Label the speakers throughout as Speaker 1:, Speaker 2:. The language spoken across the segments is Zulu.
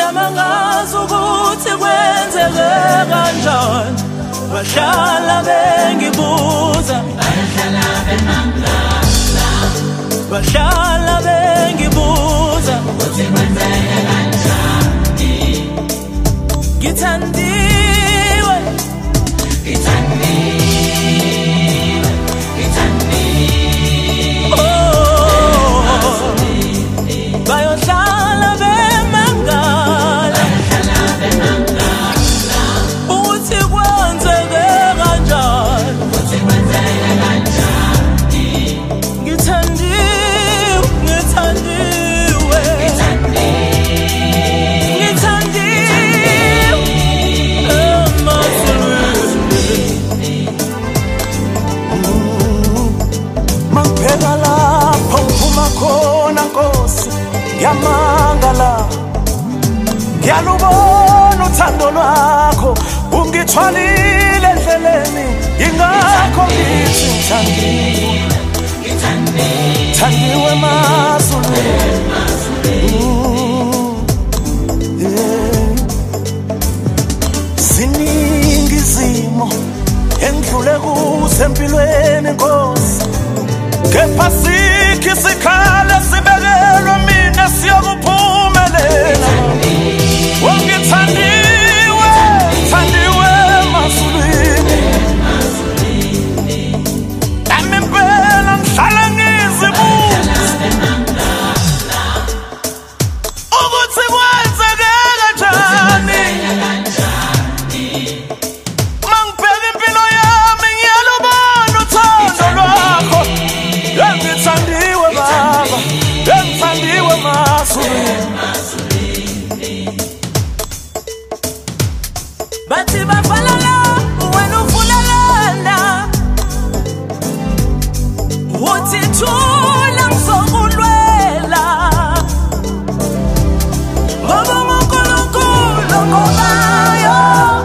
Speaker 1: Namangazi ukuthi kwenzeke kanjani. Bahlala bengibuza, bahlala bengibuza ukuthi kwenzeke kanjani. Ngithandiwe, ngithandiwe, ngithandiwe. Oh, bayohlala bemangala, ukuthi kwenzeke kanjani, ukuthi kwenzeke kanjani. Ngithandiwe, ngithandiwe, ngithandiwe, emazulwini. Mangibheka lapho uphuma khona Nkosi, ngiyamangala, ngiyalubona uthando lwakho, ungithwalile endleleni, ingakho ngithi ngithandiwe, ngithandiwe emazulwini. Ziningi izimo engidlule kuzo empilweni Nkosi, kepha sikho isikhala sibekelwe mina siyakuphumelela. Ungithandiwe, thandiwe emazulwini. Nami impela ngihlala ngizibuza ukuthi kwenzeke kanjani. Mangibheka impilo yami ngiyalubona uthando lwakho. Ngithandiwe Baba, ngithandiwe emazulwini. Bathi bafalala wena ufulalana, uthi thula ngizokulwela, ngoba uNkulunkulu ngobayo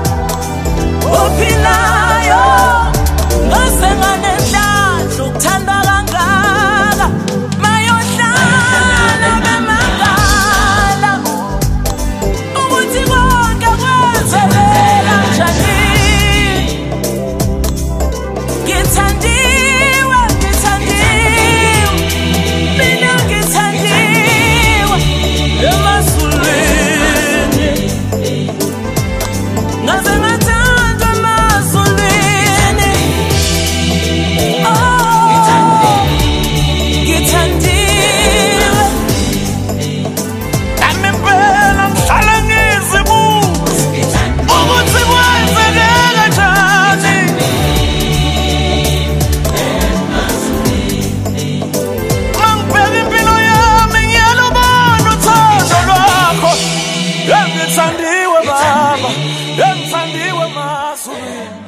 Speaker 1: ophilayo. Ngase nganenhlanhla ukuthanda kangaka, mayohlala bemangala, ukuthi konke kwenzeke kanjani. Ngithandiwe, ngithandiwe, mina ngithandiwe emazulwini. Ngaze ngathandwa emazulwini. Oh, ngithandiwe, nami impela ngihlala ngizibuza ukuthi kwenzeke kanjani. Mangibheka impilo yami ngiyalubona uthando lwakho. Ngithandiwe Baba, ngithandiwe emazulwini.